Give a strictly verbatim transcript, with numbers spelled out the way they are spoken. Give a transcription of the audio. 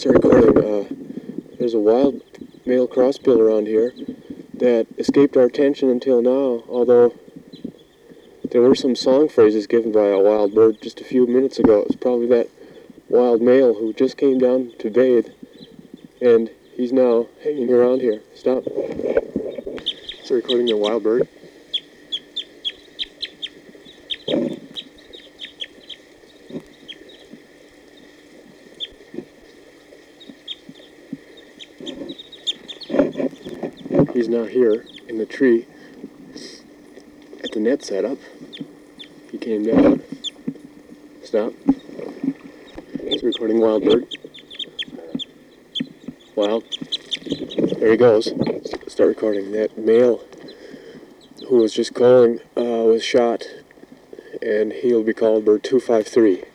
start recording. Uh, there's a wild male crossbill around here that escaped our attention until now, although there were some song phrases given by a wild bird just a few minutes ago. It was probably that wild male who just came down to bathe, and he's now hanging around here. Stop. Start recording the wild bird. He's now here in the tree at the net setup. He came down. Stop. It's recording wild bird. Wild. There he goes. Start recording. That male who was just calling uh, was shot, and he'll be called bird two five three.